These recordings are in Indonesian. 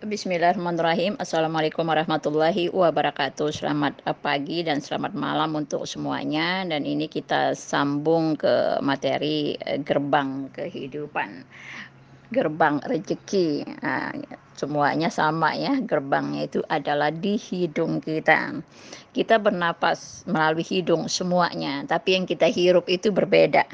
Bismillahirrahmanirrahim. Assalamualaikum warahmatullahi wabarakatuh. Selamat pagi dan selamat malam untuk semuanya. Dan ini kita sambung ke materi gerbang kehidupan, gerbang rezeki. Nah, semuanya sama ya. Gerbangnya itu adalah di hidung kita. Kita bernapas melalui hidung semuanya, tapi yang kita hirup itu berbeda.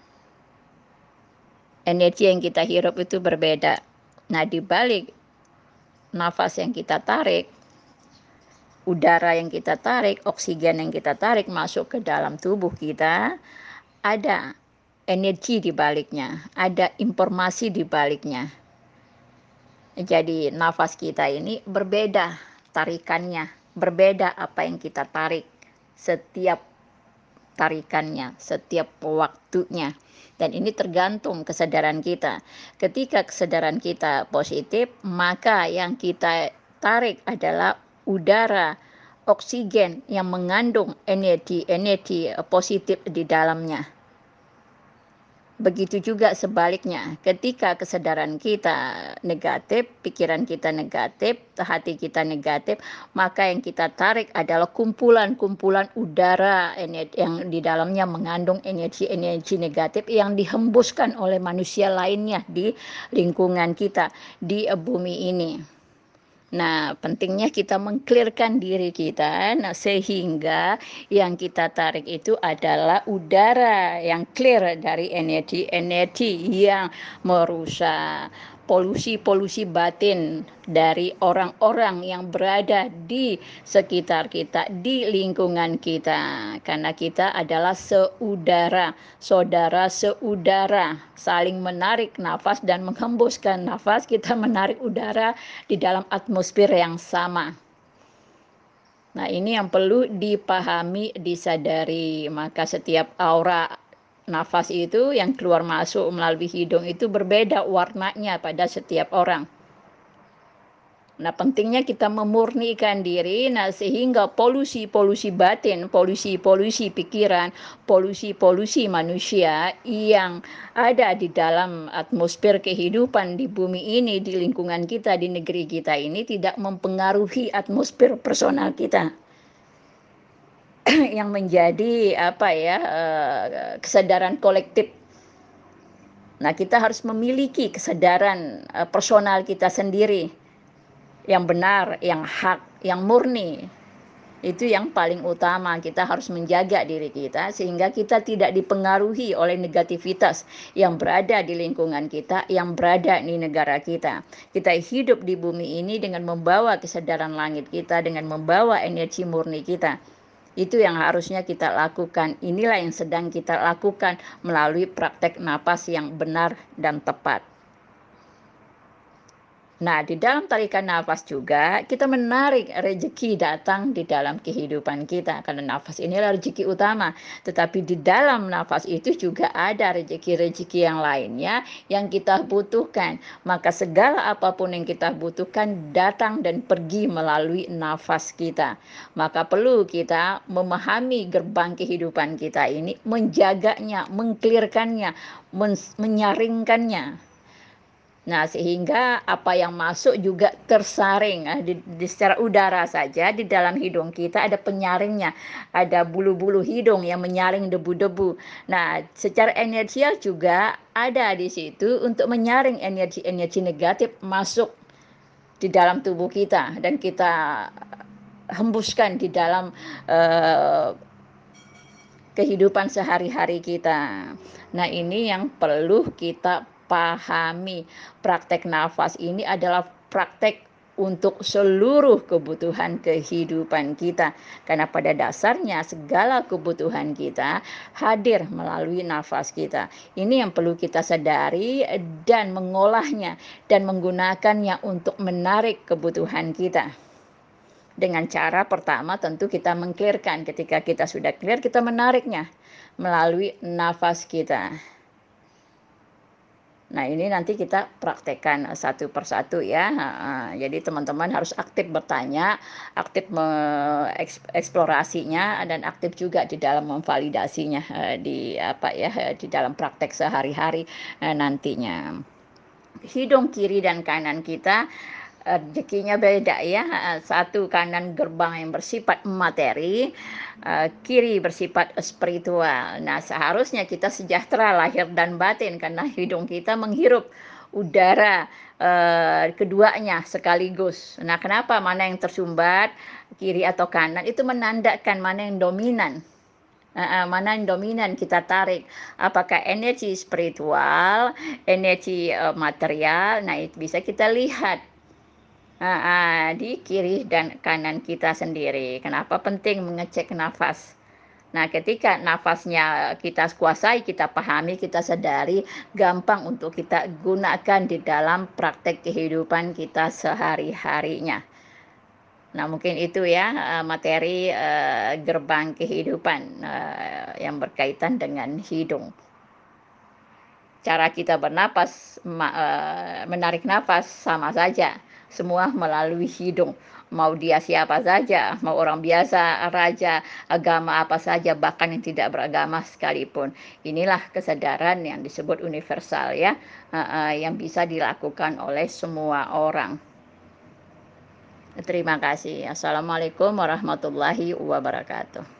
Energi yang kita hirup itu berbeda. Nah, di balik nafas yang kita tarik, udara yang kita tarik, oksigen yang kita tarik masuk ke dalam tubuh kita, ada energi di baliknya, ada informasi di baliknya. Jadi nafas kita ini berbeda tarikannya, berbeda apa yang kita tarik setiap tarikannya, setiap waktunya. Dan ini tergantung kesadaran kita. Ketika kesadaran kita positif, maka yang kita tarik adalah udara, oksigen yang mengandung energi positif di dalamnya. Begitu juga sebaliknya, ketika kesadaran kita negatif, pikiran kita negatif, hati kita negatif, maka yang kita tarik adalah kumpulan-kumpulan udara yang di dalamnya mengandung energi-energi negatif yang dihembuskan oleh manusia lainnya di lingkungan kita, di bumi ini. Nah, pentingnya kita meng-clear-kan diri kita, nah sehingga yang kita tarik itu adalah udara yang clear dari energi-energi yang merusak, polusi-polusi batin dari orang-orang yang berada di sekitar kita, di lingkungan kita. Karena kita adalah seudara, saudara seudara, saling menarik nafas dan menghembuskan nafas, kita menarik udara di dalam atmosfer yang sama. Nah, ini yang perlu dipahami, disadari. Maka setiap aura nafas itu yang keluar masuk melalui hidung itu berbeda warnanya pada setiap orang. Nah, pentingnya kita memurnikan diri, nah sehingga polusi-polusi batin, polusi-polusi pikiran, polusi-polusi manusia yang ada di dalam atmosfer kehidupan di bumi ini, di lingkungan kita, di negeri kita ini tidak mempengaruhi atmosfer personal kita. Yang menjadi kesadaran kolektif. Nah, kita harus memiliki kesadaran personal kita sendiri yang benar, yang hak, yang murni. Itu yang paling utama. Kita harus menjaga diri kita sehingga kita tidak dipengaruhi oleh negativitas yang berada di lingkungan kita, yang berada di negara kita. Kita hidup di bumi ini dengan membawa kesadaran langit kita, dengan membawa energi murni kita. Itu yang harusnya kita lakukan. Inilah yang sedang kita lakukan melalui praktek napas yang benar dan tepat. Nah, di dalam tarikan nafas juga kita menarik rezeki datang di dalam kehidupan kita. Karena nafas inilah rezeki utama. Tetapi di dalam nafas itu juga ada rezeki-rezeki yang lainnya yang kita butuhkan. Maka segala apapun yang kita butuhkan datang dan pergi melalui nafas kita. Maka perlu kita memahami gerbang kehidupan kita ini, menjaganya, mengklirkannya, menyaringkannya. Nah, sehingga apa yang masuk juga tersaring secara udara saja di dalam hidung kita ada penyaringnya, ada bulu-bulu hidung yang menyaring debu-debu. Nah, secara energial juga ada di situ untuk menyaring energi-energi negatif masuk di dalam tubuh kita dan kita hembuskan di dalam kehidupan sehari-hari kita. Nah, ini yang perlu kita pahami. Praktek nafas ini adalah praktek untuk seluruh kebutuhan kehidupan kita. Karena pada dasarnya segala kebutuhan kita hadir melalui nafas kita. Ini yang perlu kita sadari dan mengolahnya dan menggunakannya untuk menarik kebutuhan kita. Dengan cara pertama tentu kita meng-clear-kan. Ketika kita sudah clear, kita menariknya melalui nafas kita. Nah, ini nanti kita praktekkan satu persatu ya. Jadi teman-teman harus aktif bertanya, aktif mengeksplorasinya dan aktif juga di dalam memvalidasinya di dalam praktek sehari-hari nantinya. Hidung kiri dan kanan kita rezekinya beda ya, heeh, satu kanan gerbang yang bersifat materi, kiri bersifat spiritual. Nah, seharusnya kita sejahtera lahir dan batin karena hidung kita menghirup udara, keduanya sekaligus. Nah, kenapa mana yang tersumbat, kiri atau kanan, itu menandakan mana yang dominan. Heeh, mana yang dominan kita tarik, apakah energi spiritual, energi, material, nah itu bisa kita lihat. Heeh, di kiri dan kanan kita sendiri. Kenapa penting mengecek nafas? Nah, ketika nafasnya kita kuasai, kita pahami, kita sadari, gampang untuk kita gunakan di dalam praktek kehidupan kita sehari-harinya. Nah, mungkin itu ya, materi, gerbang kehidupan, yang berkaitan dengan hidung. Cara kita bernapas, menarik napas sama saja, semua melalui hidung. Mau dia siapa saja, mau orang biasa, raja, agama apa saja, bahkan yang tidak beragama sekalipun. Inilah kesadaran yang disebut universal ya, yang bisa dilakukan oleh semua orang. Terima kasih. Assalamualaikum warahmatullahi wabarakatuh.